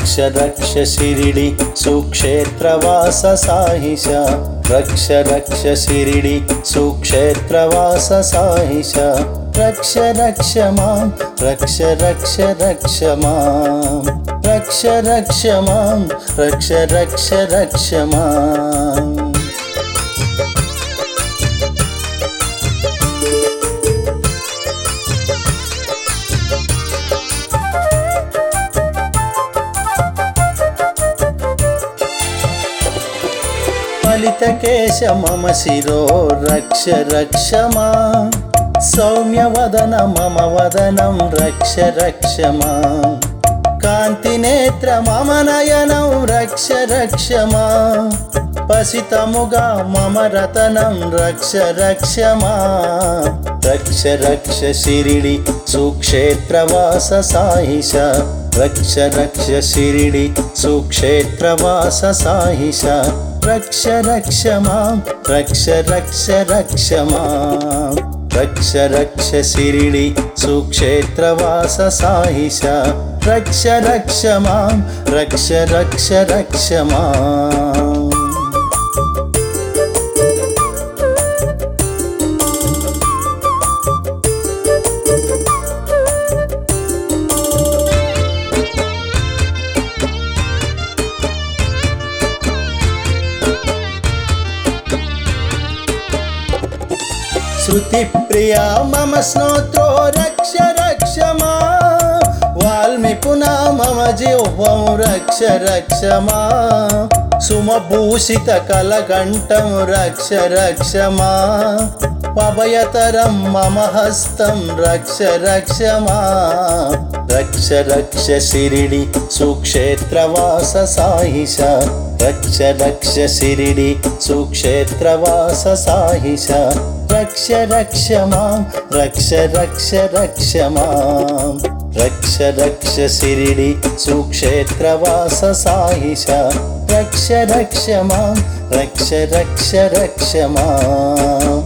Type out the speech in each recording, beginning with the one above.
रक्ष रक्ष शिरिडि सुक्षेत्रवास साहिष रक्ष रक्ष शिरिडि सुक्षेत्रवास साहिष रक्ष रक्ष मां रक्ष रक्ष रक्ष मां रक्ष रक्ष मां रक्ष रक्ष रक्ष मां ललितकेश मम शिरो रक्ष रक्ष मां सौम्यवदन मम वदनं रक्ष रक्ष मां कान्तिनेत्र मम नयनं रक्ष रक्ष मां पसितमुगा मम रतनं रक्ष रक्ष मां रक्ष रक्ष शिरिडि सुक्षेत्रवास साहिष रक्ष रक्ष शिरिडि सुक्षेत्रवास साहिष रक्ष रक्ष मां रक्ष रक्ष रक्ष मां रक्ष रक्ष शिरिडि सुक्षेत्रवास साहिष रक्ष रक्ष मां रक्ष रक्ष रक्ष मां श्रुतिप्रिया मम स्नोत्रो रक्ष रक्ष मां वाल्मीपुना मम जिह्वं रक्ष रक्ष मां सुमभूषितकलकण्ठं रक्ष रक्ष मां पवयतरं मम हस्तं रक्ष रक्ष मां रक्ष रक्ष शिरिडि सुक्षेत्रवास साहिष रक्ष रक्ष शिरिडि सुक्षेत्रवास साहिष रक्ष रक्ष मां रक्ष रक्ष रक्ष मां रक्ष रक्ष शिरिडि सुक्षेत्रवास साहिष रक्ष रक्ष मां रक्ष रक्ष रक्ष मां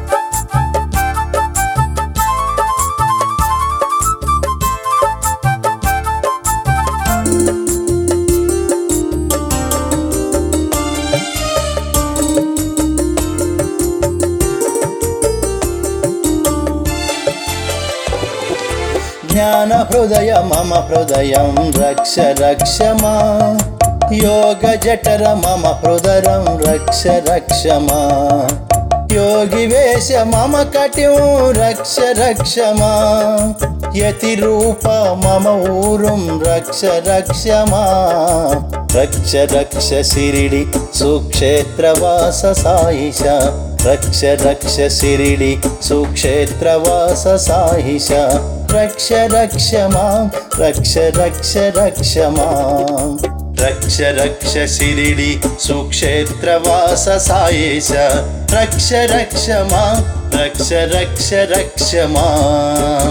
ज्ञान हृदय मम हृदयं रक्ष रक्ष मां योग जठर मम हृदयं रक्ष रक्ष मां योगी वेश मम कटिं रक्ष रक्ष मां यतिरूप मम ऊरुं रक्ष रक्ष मां रक्ष रक्ष शिरिडि सुक्षेत्रवास साहिष रक्ष रक्ष शिरिडि सुक्षेत्रवास साहिष रक्ष रक्ष मां रक्ष रक्ष रक्ष मां रक्ष रक्ष शिरिडि सुक्षेत्रवास साहिष रक्ष रक्ष मां रक्ष रक्ष रक्ष मां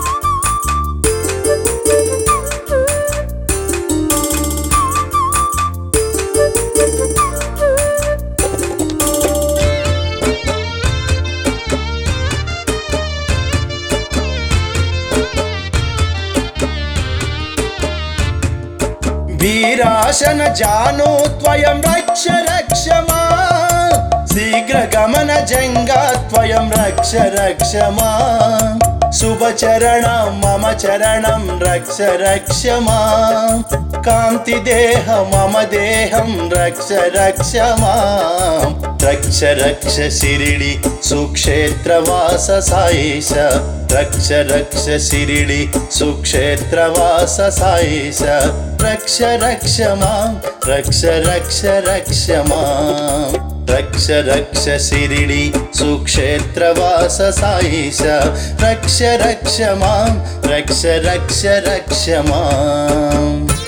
वीराशन जानो त्वयं रक्ष रक्ष मां शीघ्रगमन जङ्गा त्वयं रक्ष रक्ष मां शुभचरणं मम चरणं रक्ष रक्ष मां कान्तिदेह मम देहं रक्ष रक्ष मां रक्ष रक्ष शिरिडि सुक्षेत्रवास साहिष रक्ष रक्ष शिरिडि सुक्षेत्रवास साहिष रक्ष रक्ष मां रक्ष रक्ष रक्ष मां रक्ष रक्ष शिरिडि सुक्षेत्रवास साहिष रक्ष रक्ष मां रक्ष रक्ष रक्ष मां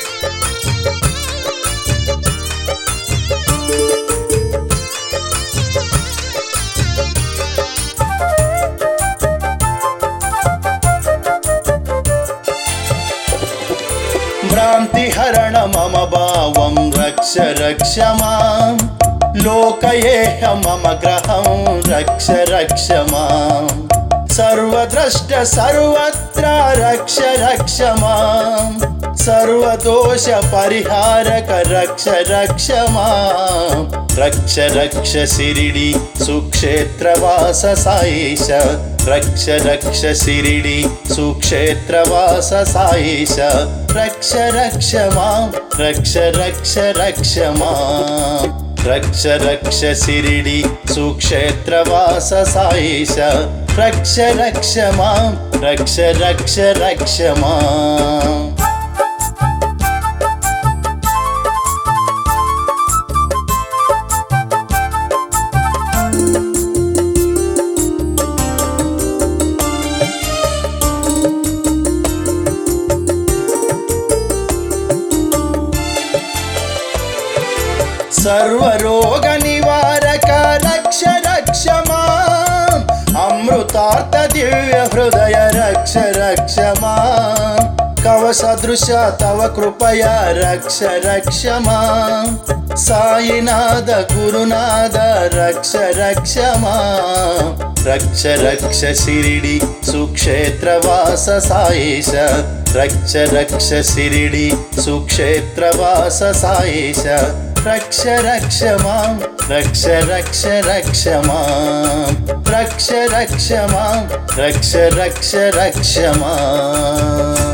भ्रान्तिहरण मम भावं रक्ष रक्ष मां लोकयेह मम ग्रहं रक्ष रक्ष मां सर्वद्रष्ट सर्वत्र रक्ष रक्ष मां सर्वदोष परिहारक रक्ष रक्ष मां रक्ष रक्ष शिरिडी सुक्षेत्रवास साईश रक्ष रक्ष शिरिडी सुक्षेत्रवास साईश रक्ष रक्ष मां रक्ष रक्ष रक्ष मां रक्ष रक्ष शिरिडी सुक्षेत्रवास साईश रक्ष रक्ष मां रक्ष रक्ष रक्ष मां सर्वरोग निवारक रक्ष रक्ष मां अमृतार्थ दिव्य हृदय रक्ष रक्ष मां कवसदृश तव कृपया रक्ष रक्ष मां साईनाथ गुरुनाथ रक्ष रक्ष मां रक्ष रक्ष शिरिडी सुक्षेत्रवास साईश रक्ष रक्ष शिरिडी सुक्षेत्रवास साईश रक्ष रक्ष मां रक्ष रक्ष रक्ष मां रक्ष रक्ष मां रक्ष रक्ष रक्ष मां